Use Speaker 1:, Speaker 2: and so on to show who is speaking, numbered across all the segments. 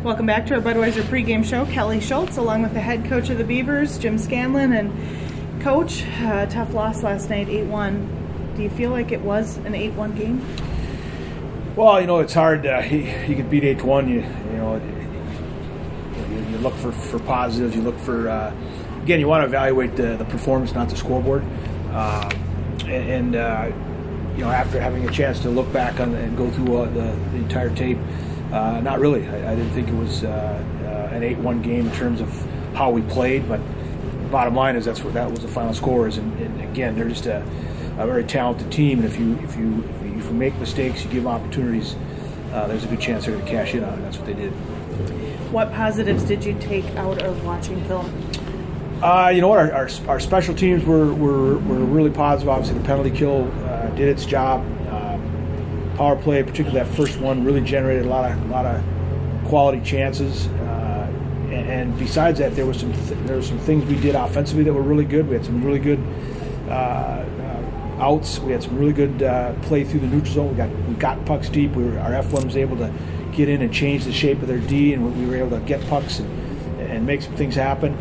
Speaker 1: Welcome back to our Budweiser pregame show. Kelly Schultz, along with the head coach of the Beavers, Jim Scanlon. And Coach, tough loss last night, 8-1. Do you feel like it was an 8-1 game?
Speaker 2: Well, it's hard. You could beat 8-1. You look for positives. You look for again. You want to evaluate the performance, not the scoreboard. After having a chance to look back on and go through the entire tape, not really. I didn't think it was an 8-1 game in terms of how we played. But the bottom line is that was the final score. And again, they're just a very talented team. And if you make mistakes, you give them opportunities, there's a good chance they're going to cash in on it. That's what they did.
Speaker 1: What positives did you take out of watching film?
Speaker 2: You know what? Our special teams were really positive. Obviously, the penalty kill did its job. Power play, particularly that first one, really generated a lot of quality chances. And besides that, there were some things we did offensively that were really good. We had some really good outs. We had some really good play through the neutral zone. We got pucks deep. Our F1 was able to get in and change the shape of their D, and we were able to get pucks and make some things happen.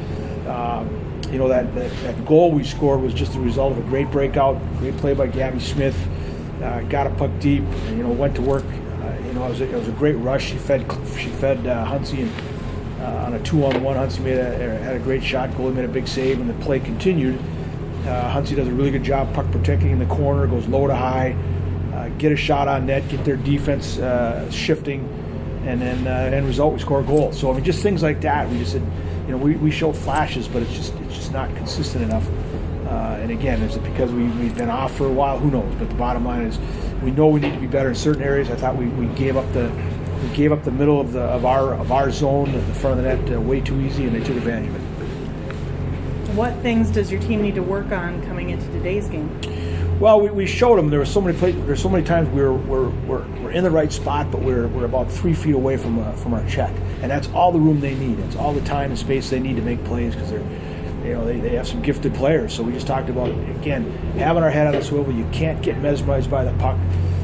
Speaker 2: That goal we scored was just the result of a great breakout, great play by Gabby Smith. Got a puck deep, and, went to work. It was a great rush. She fed Huntsy, and on a 2-on-1, Huntsy had a great shot. Goalie made a big save, and the play continued. Huntsy does a really good job puck protecting in the corner, goes low to high, get a shot on net, get their defense shifting, and then end result, we score a goal. So, just things like that. We just said, we show flashes, but it's just not consistent enough. And again, is it because we've been off for a while? Who knows? But the bottom line is, we know we need to be better in certain areas. I thought we gave up the middle of our zone, the front of the net, way too easy, and they took advantage of it.
Speaker 1: What things does your team need to work on coming into today's game?
Speaker 2: Well, we showed them. There's so many times we're in the right spot, but we're about 3 feet away from our check, and that's all the room they need. It's all the time and space they need to make plays because they have some gifted players. So we just talked about, again, having our head on the swivel. You can't get mesmerized by the puck.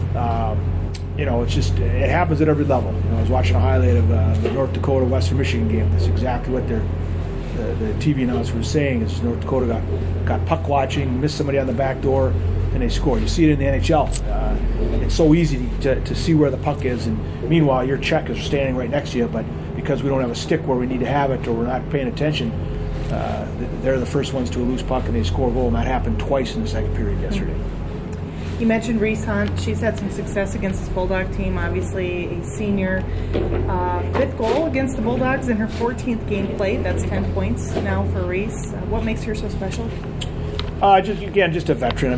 Speaker 2: It happens at every level. I was watching a highlight of the North Dakota Western Michigan game. That's exactly what the TV announcer was saying. Is North Dakota got puck watching, missed somebody on the back door, and they score. You see it in the NHL. It's so easy to see where the puck is, and meanwhile your check is standing right next to you, but because we don't have a stick where we need to have it, or we're not paying attention, they're the first ones to a loose puck and they score a goal, and that happened twice in the second period yesterday.
Speaker 1: You mentioned Reese Hunt. She's had some success against this Bulldog team, obviously a senior. 5th goal against the Bulldogs in her 14th game played. That's 10 points now for Reese. What makes her so special? Just a veteran.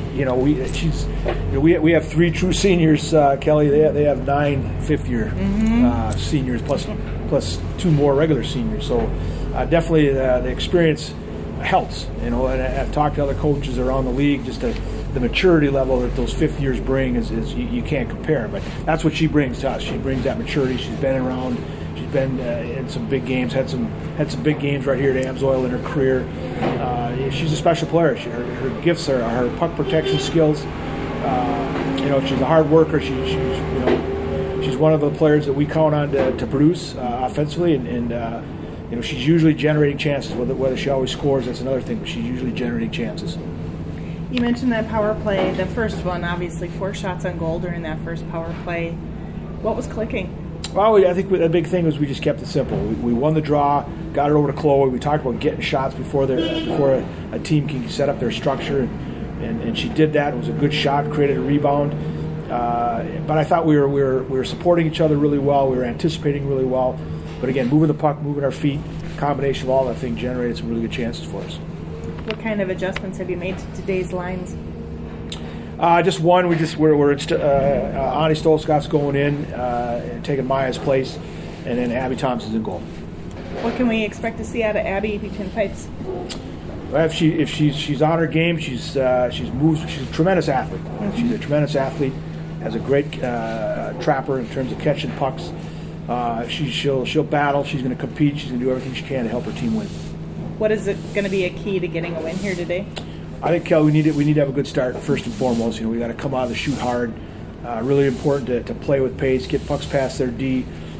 Speaker 1: We have 3 true seniors, Kelly. They have 9 fifth-year seniors plus 2 more regular seniors. So definitely the experience helps. And I've talked to other coaches around the league. Just the maturity level that those 5th years bring is you can't compare. But that's what she brings to us. She brings that maturity. She's been around. She's been in some big games. Had some big games right here at Amsoil in her career. She's a special player. Her gifts are her puck protection skills. She's a hard worker. She's one of the players that we count on to produce offensively, and she's usually generating chances. Whether she always scores, that's another thing. But she's usually generating chances. You mentioned that power play, the first one, obviously 4 shots on goal during that first power play. What was clicking?
Speaker 2: Well, I think the big thing was we just kept it simple. We won the draw, got it over to Chloe. We talked about getting shots before a team can set up their structure, and she did that. It was a good shot, created a rebound. But I thought we were supporting each other really well. We were anticipating really well. But again, moving the puck, moving our feet, combination of all that thing generated some really good chances for us.
Speaker 1: What kind of adjustments have you made to today's lines?
Speaker 2: Just one. Ani Stolzkoff's going in and taking Maya's place, and then Abby Thompson's in goal.
Speaker 1: What can we expect to see out of Abby between the pipes?
Speaker 2: If she's on her game, she's a tremendous athlete. She's a tremendous athlete. Has a great trapper in terms of catching pucks. She'll battle. She's going to compete. She's going to do everything she can to help her team win.
Speaker 1: What is it going to be a key to getting a win here today?
Speaker 2: I think, Kelly, we need to have a good start first and foremost. We got to come out of the shoot hard. Really important to play with pace, get pucks past their D,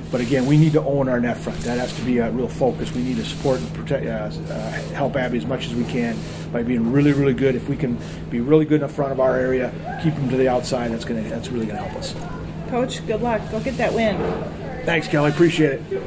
Speaker 1: But again, we need to own our net front. That has to be a real focus. We need to support and protect, help Abby as much as we can by being really, really good. If we can be really good in the front of our area, keep them to the outside, that's really going to help us.
Speaker 3: Coach, good luck. Go get that win.
Speaker 1: Thanks, Kelly. Appreciate it.